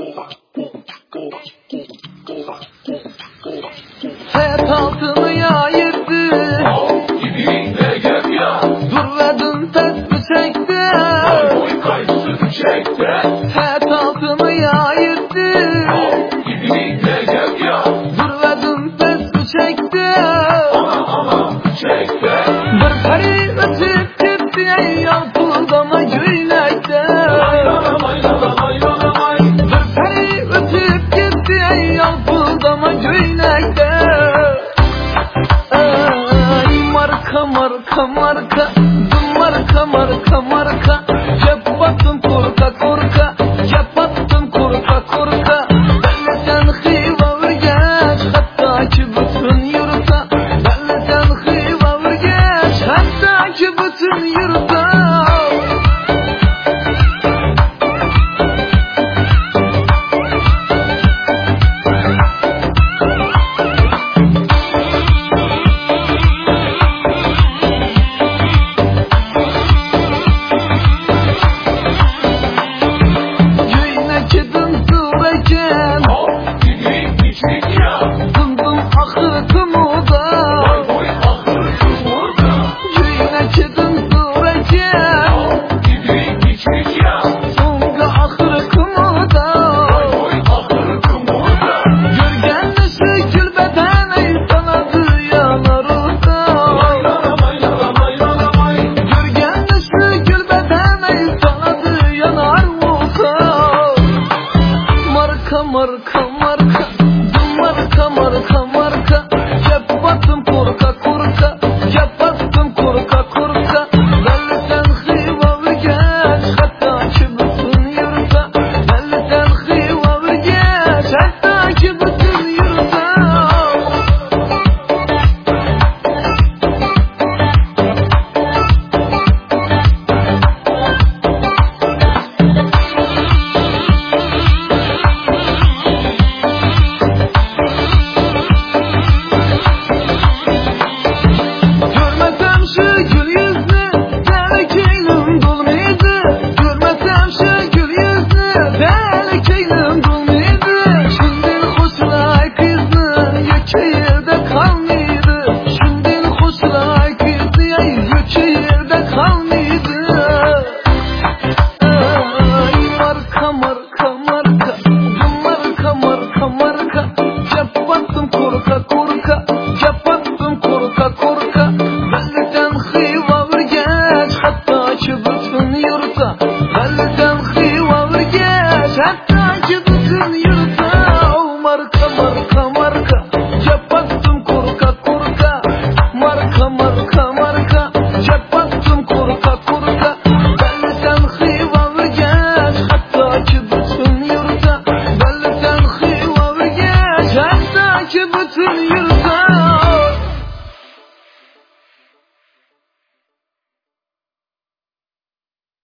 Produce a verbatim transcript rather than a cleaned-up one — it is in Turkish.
Hayat altını yayırdı, Dibinde gök ya, durvedin tespih çekti. boy kaydısı düşekte. Hayat altını yayırdı, Dibinde gök ya, durvedin tespih çekti. ama ama çekte. Bir peri ötüp gitti ey yalpıldama güylekte. Bir peri ötüp gitti ey yalpıldama güylekte. Ey marka marka marka, dum marka marka marka. Yapattın korka korka, yapattın korka korka. Belli sen hıva virgeç, hatta ki bütün yurtta. Belli sen hıva virgeç, hatta ki bütün yurtta. Marka marka, dum marka marka marka. Yapattım korka korka, yapattım korka korka. Belli sen hıva virgeç, hatta ki bütün yurtta. Belli sen hıva virgeç, hatta ki bütün yurtta. Yapattım korka korka, yapattım korka korka. Belli sen hıva virgeç, hatta ki bütün yurtta. Belli sen hıva virgeç, hatta ki bütün yurtta.